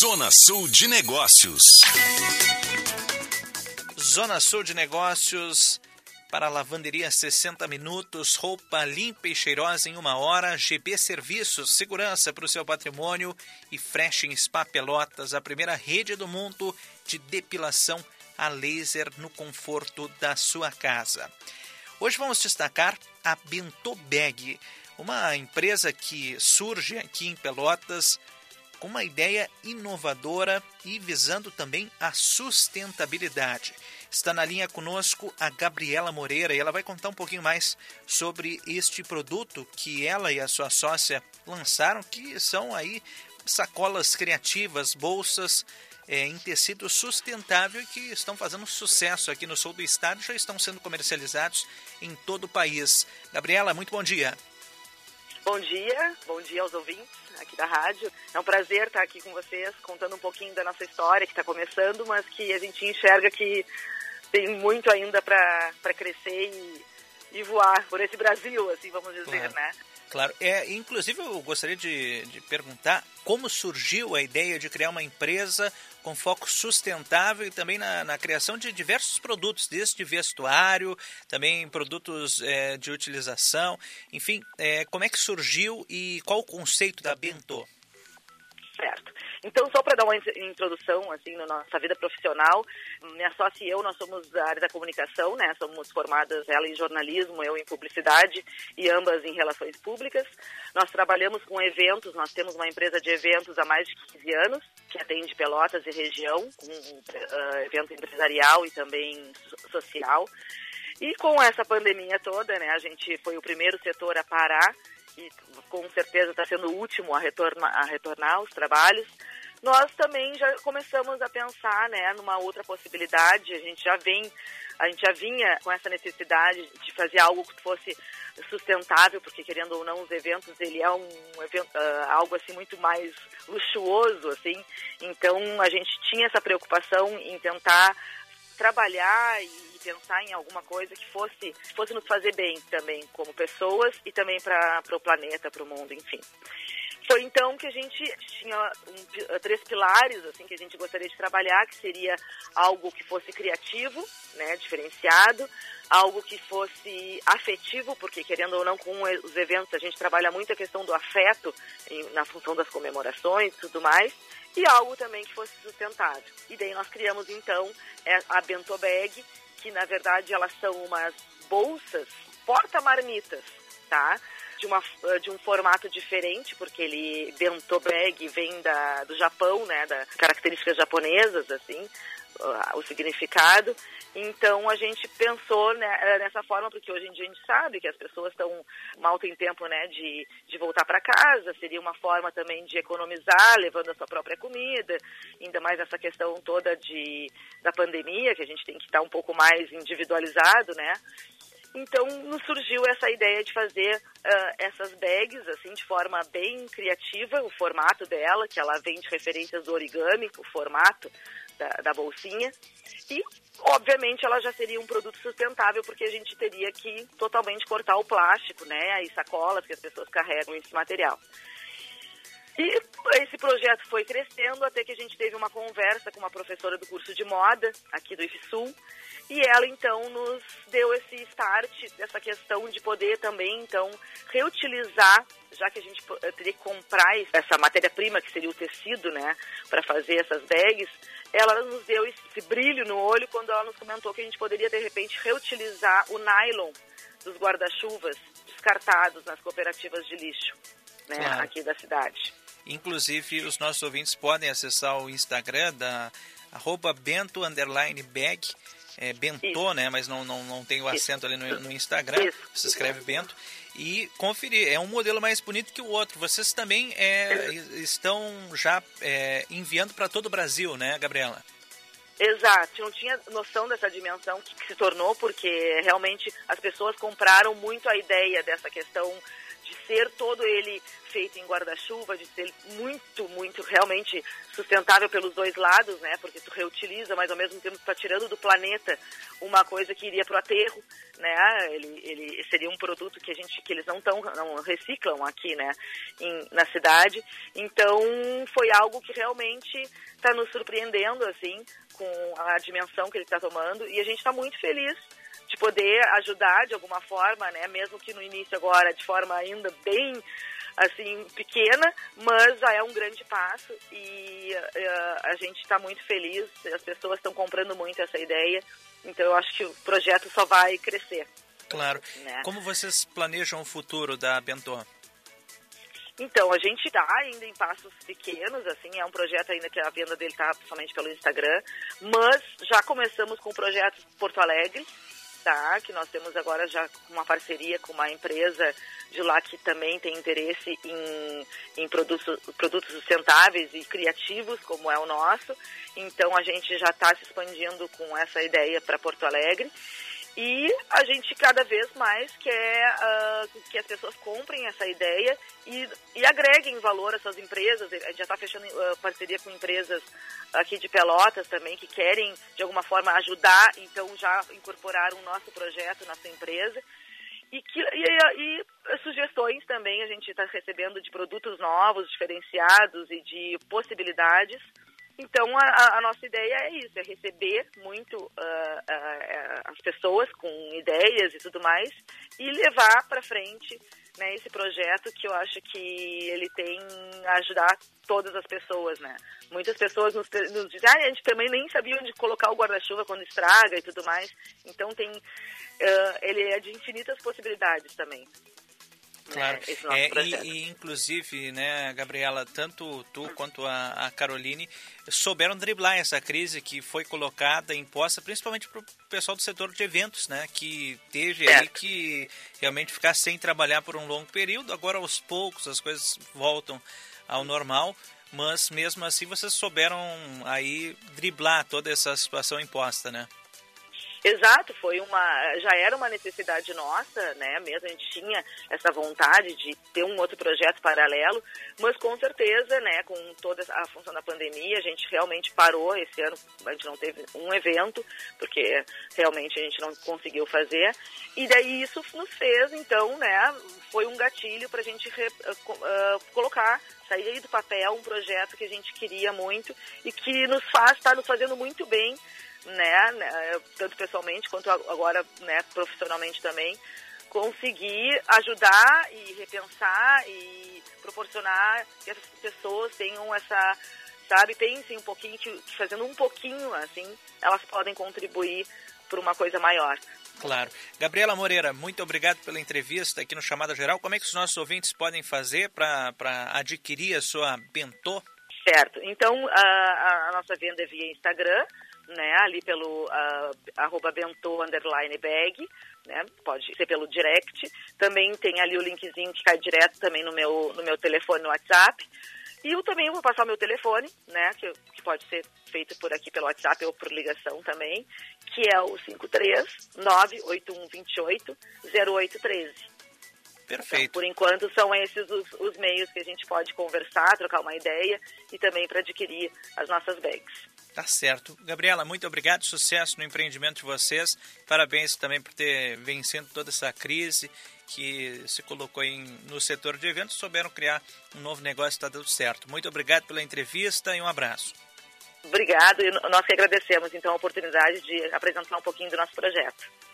Zona Sul de Negócios. Zona Sul de Negócios para lavanderia 60 minutos, roupa limpa e cheirosa em 1 hora, GB Serviços, segurança para o seu patrimônio e Fresh Spa Pelotas, a primeira rede do mundo de depilação a laser no conforto da sua casa. Hoje vamos destacar a Bento Bag, uma empresa que surge aqui em Pelotas com uma ideia inovadora e visando também a sustentabilidade. Está na linha conosco a Gabriela Moreira e ela vai contar um pouquinho mais sobre este produto que ela e a sua sócia lançaram, que são aí sacolas criativas, bolsas em tecido sustentável e que estão fazendo sucesso aqui no sul do estado e já estão sendo comercializados em todo o país. Gabriela, muito bom dia. Bom dia aos ouvintes aqui da rádio. É um prazer estar aqui com vocês, contando um pouquinho da nossa história, que está começando, mas que a gente enxerga que tem muito ainda para crescer e voar por esse Brasil, assim vamos dizer, claro, né? Claro. Inclusive, eu gostaria de perguntar como surgiu a ideia de criar uma empresa com foco sustentável e também na criação de diversos produtos, desde vestuário, também produtos de utilização, enfim, como é que surgiu e qual o conceito da Bento? Certo. Então, só para dar uma introdução assim na nossa vida profissional, minha sócia e eu, nós somos da área da comunicação, né? Somos formadas, ela em jornalismo, eu em publicidade e ambas em relações públicas. Nós trabalhamos com eventos, nós temos uma empresa de eventos há mais de 15 anos, que atende Pelotas e região, com evento empresarial e também social. E com essa pandemia toda, né? A gente foi o primeiro setor a parar e com certeza está sendo o último a retornar aos trabalhos. Nós também já começamos a pensar, né, numa outra possibilidade. A gente já vinha com essa necessidade de fazer algo que fosse sustentável, porque querendo ou não, os eventos, ele é algo assim muito mais luxuoso, assim. Então a gente tinha essa preocupação em tentar trabalhar e pensar em alguma coisa que fosse nos fazer bem também como pessoas e também para o planeta, para o mundo, enfim. Foi então que a gente tinha 3 pilares assim que a gente gostaria de trabalhar, que seria algo que fosse criativo, né, diferenciado, algo que fosse afetivo, porque querendo ou não, com os eventos a gente trabalha muito a questão do afeto na função das comemorações e tudo mais, e algo também que fosse sustentável. E daí nós criamos então a Bento Bag, que na verdade elas são umas bolsas porta-marmitas, tá? De um formato diferente, porque Bento Bag vem do Japão, né, das características japonesas, assim, o significado. Então a gente pensou, né, nessa forma, porque hoje em dia a gente sabe que as pessoas mal tem tempo, né, de voltar para casa, seria uma forma também de economizar, levando a sua própria comida, ainda mais essa questão toda da pandemia, que a gente tem que estar um pouco mais individualizado, né. Então, nos surgiu essa ideia de fazer essas bags, assim, de forma bem criativa, o formato dela, que ela vem de referências do origami, o formato da bolsinha. E, obviamente, ela já seria um produto sustentável, porque a gente teria que totalmente cortar o plástico, né, as sacolas que as pessoas carregam esse material. E esse projeto foi crescendo até que a gente teve uma conversa com uma professora do curso de moda aqui do IFSUL, e ela então nos deu esse start dessa questão de poder também então reutilizar, já que a gente teria que comprar essa matéria-prima que seria o tecido, né, para fazer essas bags. Ela nos deu esse brilho no olho quando ela nos comentou que a gente poderia de repente reutilizar o nylon dos guarda-chuvas descartados nas cooperativas de lixo, né, claro, aqui da cidade. Inclusive, os nossos ouvintes podem acessar o Instagram da @Bento_Bag, Bento, isso, né? Mas não tem o acento ali no Instagram, isso. Se escreve Bento, e conferir. É um modelo mais bonito que o outro. Vocês também estão já enviando para todo o Brasil, né, Gabriela? Exato, eu não tinha noção dessa dimensão que se tornou, porque realmente as pessoas compraram muito a ideia dessa questão de ser todo ele feito em guarda-chuva, de ser muito, muito realmente sustentável pelos dois lados, né? Porque tu reutiliza, mas ao mesmo tempo tu tá tirando do planeta uma coisa que iria pro aterro, né? Ele seria um produto que eles não reciclam aqui, né? Na cidade. Então foi algo que realmente está nos surpreendendo, assim, com a dimensão que ele está tomando, e a gente está muito feliz de poder ajudar de alguma forma, né? Mesmo que no início agora de forma ainda bem assim pequena, mas já é um grande passo e a gente está muito feliz, as pessoas estão comprando muito essa ideia, então eu acho que o projeto só vai crescer. Claro. Né? Como vocês planejam o futuro da Bentô? Então, a gente está ainda em passos pequenos, assim, é um projeto ainda que a venda dele está somente pelo Instagram, mas já começamos com o projeto Porto Alegre, tá? Que nós temos agora já uma parceria com uma empresa de lá que também tem interesse em produtos sustentáveis e criativos, como é o nosso. Então, a gente já está se expandindo com essa ideia para Porto Alegre. E a gente cada vez mais quer que as pessoas comprem essa ideia e agreguem valor a suas empresas. A gente já está fechando parceria com empresas aqui de Pelotas também, que querem, de alguma forma, ajudar, então já incorporaram o nosso projeto na sua empresa. E sugestões também a gente está recebendo de produtos novos, diferenciados e de possibilidades. Então, a nossa ideia é isso, é receber muito as pessoas com ideias e tudo mais e levar para frente, né, esse projeto que eu acho que ele tem a ajudar todas as pessoas, né? Muitas pessoas nos dizem, a gente também nem sabia onde colocar o guarda-chuva quando estraga e tudo mais. Então, ele é de infinitas possibilidades também. Claro, e inclusive, né, Gabriela, tanto tu quanto a Caroline souberam driblar essa crise que foi colocada, imposta, principalmente para o pessoal do setor de eventos, né, que teve aí que realmente ficar sem trabalhar por um longo período. Agora, aos poucos, as coisas voltam ao normal, mas mesmo assim vocês souberam aí driblar toda essa situação imposta, né? Exato, já era uma necessidade nossa, né? Mesmo a gente tinha essa vontade de ter um outro projeto paralelo, mas com certeza, né, com toda a função da pandemia, a gente realmente parou esse ano, a gente não teve um evento, porque realmente a gente não conseguiu fazer, e daí isso nos fez, então, né, foi um gatilho para a gente sair do papel um projeto que a gente queria muito e que está nos fazendo muito bem, né, tanto pessoalmente quanto agora, né, profissionalmente também, conseguir ajudar e repensar e proporcionar que as pessoas tenham essa, pensem um pouquinho, que fazendo um pouquinho, assim, elas podem contribuir por uma coisa maior. Claro. Gabriela Moreira, muito obrigado pela entrevista aqui no Chamada Geral. Como é que os nossos ouvintes podem fazer para adquirir a sua Bentô? Certo. Então, a nossa venda é via Instagram, né, ali pelo @bentô_bag, né, pode ser pelo direct. Também tem ali o linkzinho que cai direto também no meu telefone no WhatsApp. E eu também vou passar o meu telefone, né, que pode ser feito por aqui pelo WhatsApp ou por ligação também, que é o 53-98128-0813. Perfeito. Então, por enquanto, são esses os meios que a gente pode conversar, trocar uma ideia e também para adquirir as nossas bags. Tá certo. Gabriela, muito obrigado, sucesso no empreendimento de vocês. Parabéns também por ter vencido toda essa crise que se colocou no setor de eventos, souberam criar um novo negócio, está dando certo. Muito obrigado pela entrevista e um abraço. Obrigado, e nós que agradecemos então a oportunidade de apresentar um pouquinho do nosso projeto.